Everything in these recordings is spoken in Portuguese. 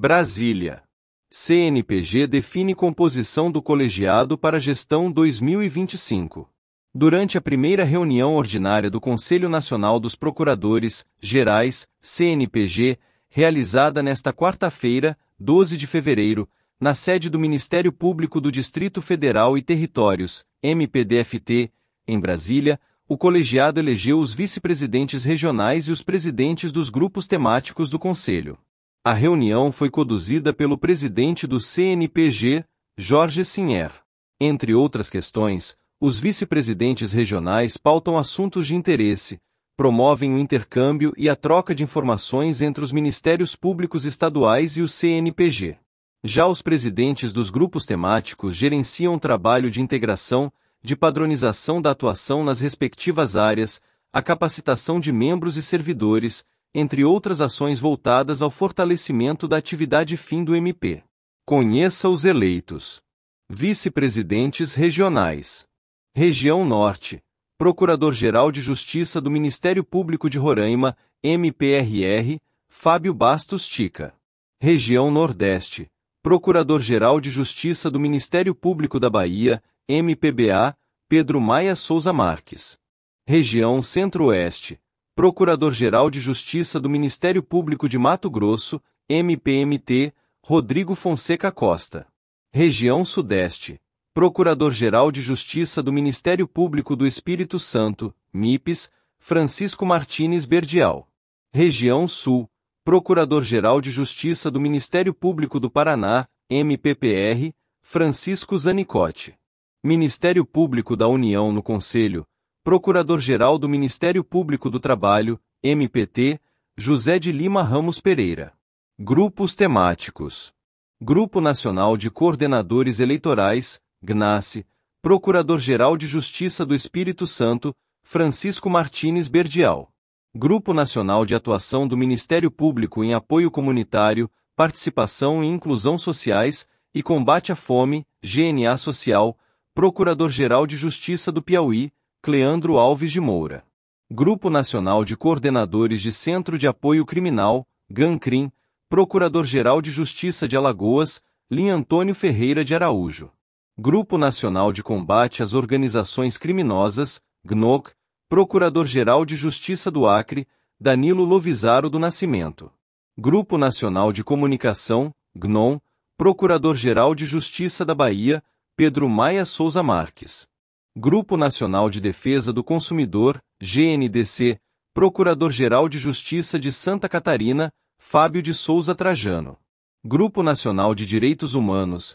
Brasília. CNPG define composição do colegiado para a gestão 2025. Durante a primeira reunião ordinária do Conselho Nacional dos Procuradores Gerais, CNPG, realizada nesta quarta-feira, 12 de fevereiro, na sede do Ministério Público do Distrito Federal e Territórios, MPDFT, em Brasília, o colegiado elegeu os vice-presidentes regionais e os presidentes dos grupos temáticos do Conselho. A reunião foi conduzida pelo presidente do CNPG, Jorge Sinher. Entre outras questões, os vice-presidentes regionais pautam assuntos de interesse, promovem o intercâmbio e a troca de informações entre os Ministérios Públicos Estaduais e o CNPG. Já os presidentes dos grupos temáticos gerenciam o trabalho de integração, de padronização da atuação nas respectivas áreas, a capacitação de membros e servidores, entre outras ações voltadas ao fortalecimento da atividade fim do MP. Conheça os eleitos. Vice-presidentes regionais. Região Norte. Procurador-Geral de Justiça do Ministério Público de Roraima, MPRR, Fábio Bastos Tica. Região Nordeste. Procurador-Geral de Justiça do Ministério Público da Bahia, MPBA, Pedro Maia Souza Marques. Região Centro-Oeste. Procurador-Geral de Justiça do Ministério Público de Mato Grosso, MPMT, Rodrigo Fonseca Costa. Região Sudeste. Procurador-Geral de Justiça do Ministério Público do Espírito Santo, MIPES, Francisco Martins Berdial. Região Sul. Procurador-Geral de Justiça do Ministério Público do Paraná, MPPR, Francisco Zanicotti. Ministério Público da União no Conselho, Procurador-Geral do Ministério Público do Trabalho, MPT, José de Lima Ramos Pereira. Grupos temáticos. Grupo Nacional de Coordenadores Eleitorais, GNACE, Procurador-Geral de Justiça do Espírito Santo, Francisco Martins Berdial. Grupo Nacional de Atuação do Ministério Público em Apoio Comunitário, Participação e Inclusão Sociais e Combate à Fome, GNA Social, Procurador-Geral de Justiça do Piauí, Cleandro Alves de Moura. Grupo Nacional de Coordenadores de Centro de Apoio Criminal, GANCRIM, Procurador-Geral de Justiça de Alagoas, Lin Antônio Ferreira de Araújo. Grupo Nacional de Combate às Organizações Criminosas, GNOC, Procurador-Geral de Justiça do Acre, Danilo Lovisaro do Nascimento. Grupo Nacional de Comunicação, GNOM, Procurador-Geral de Justiça da Bahia, Pedro Maia Souza Marques. Grupo Nacional de Defesa do Consumidor, GNDC, Procurador-Geral de Justiça de Santa Catarina, Fábio de Souza Trajano. Grupo Nacional de Direitos Humanos,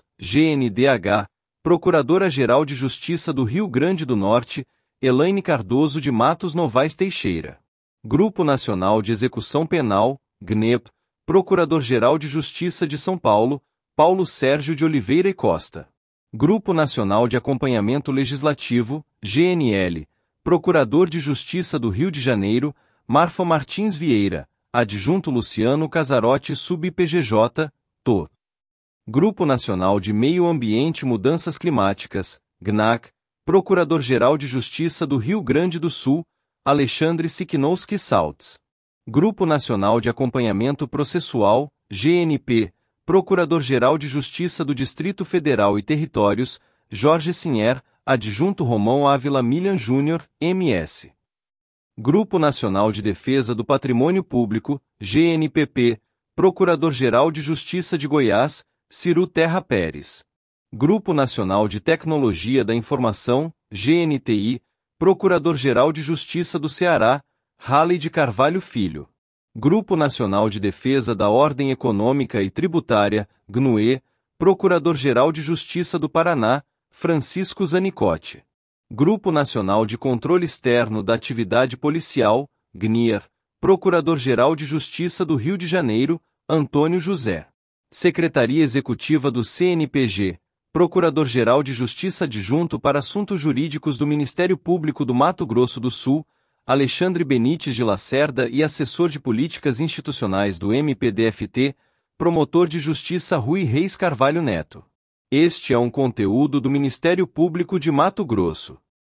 GNDH, Procuradora-Geral de Justiça do Rio Grande do Norte, Elaine Cardoso de Matos Novaes Teixeira. Grupo Nacional de Execução Penal, GNEP, Procurador-Geral de Justiça de São Paulo, Paulo Sérgio de Oliveira e Costa. Grupo Nacional de Acompanhamento Legislativo, GNL, Procurador de Justiça do Rio de Janeiro, Marfa Martins Vieira, Adjunto Luciano Casarotti Sub-PGJ, TO. Grupo Nacional de Meio Ambiente e Mudanças Climáticas, GNAC, Procurador-Geral de Justiça do Rio Grande do Sul, Alexandre Siknowski Saltz. Grupo Nacional de Acompanhamento Processual, GNP, Procurador-Geral de Justiça do Distrito Federal e Territórios, Jorge Sinher, Adjunto Romão Ávila Milian Júnior, MS. Grupo Nacional de Defesa do Patrimônio Público, GNPP, Procurador-Geral de Justiça de Goiás, Ciru Terra Pérez. Grupo Nacional de Tecnologia da Informação, GNTI, Procurador-Geral de Justiça do Ceará, Halley de Carvalho Filho. Grupo Nacional de Defesa da Ordem Econômica e Tributária, GNUE, Procurador-Geral de Justiça do Paraná, Francisco Zanicotti. Grupo Nacional de Controle Externo da Atividade Policial, GNIR, Procurador-Geral de Justiça do Rio de Janeiro, Antônio José. Secretaria Executiva do CNPG, Procurador-Geral de Justiça Adjunto para Assuntos Jurídicos do Ministério Público do Mato Grosso do Sul, Alexandre Benites de Lacerda e Assessor de Políticas Institucionais do MPDFT, Promotor de Justiça Rui Reis Carvalho Neto. Este é um conteúdo do Ministério Público de Mato Grosso.